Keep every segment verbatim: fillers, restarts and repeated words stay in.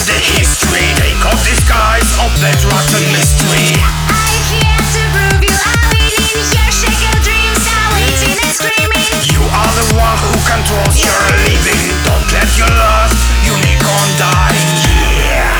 the history. Take off disguise of that rotten mystery. I'm here to prove you I've been in here. Shake your dreams, shouting and screaming. You are the one who controls your living. Don't let your lost unicorn die. Yeah.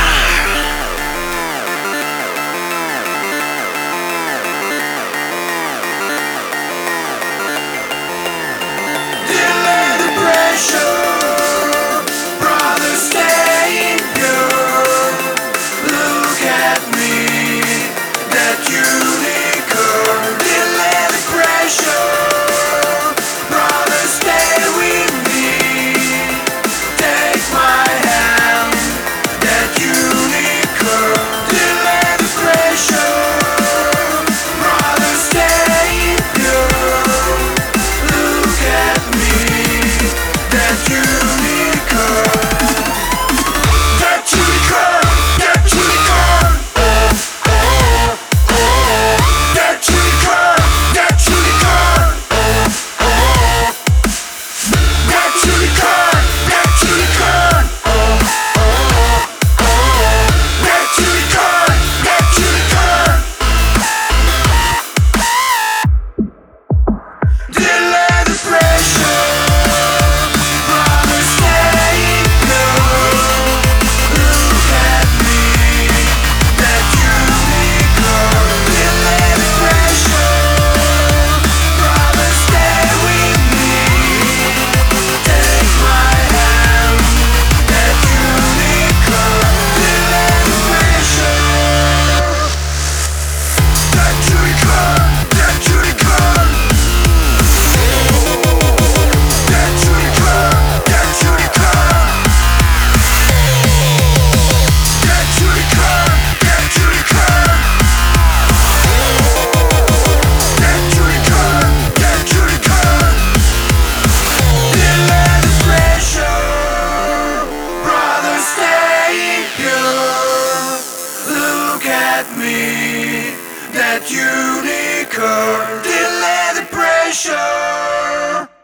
Delay the pressure, brother, stay pure. Look at me, that unicorn. Delay the pressure, brother, stay with me. Take my hand, that unicorn. Delay the pressure, brother, stay pure. Look at me, that unicorn. That unicorn, that unicorn. That unicorn, that unicorn. That unicorn, that unicorn. That unicorn, that unicorn. Delay the pressure, brother, stay pure. Look at me, that unicorn. Delay the pressure, brother, stay with me. Take my hand, that unicorn. Delay the pressure. That unicorn, that unicorn. That unicorn, that unicorn. That unicorn, that unicorn. That unicorn, that unicorn. Delay the pressure, brother, stay pure. Look at me, that unicorn. Delay the pressure.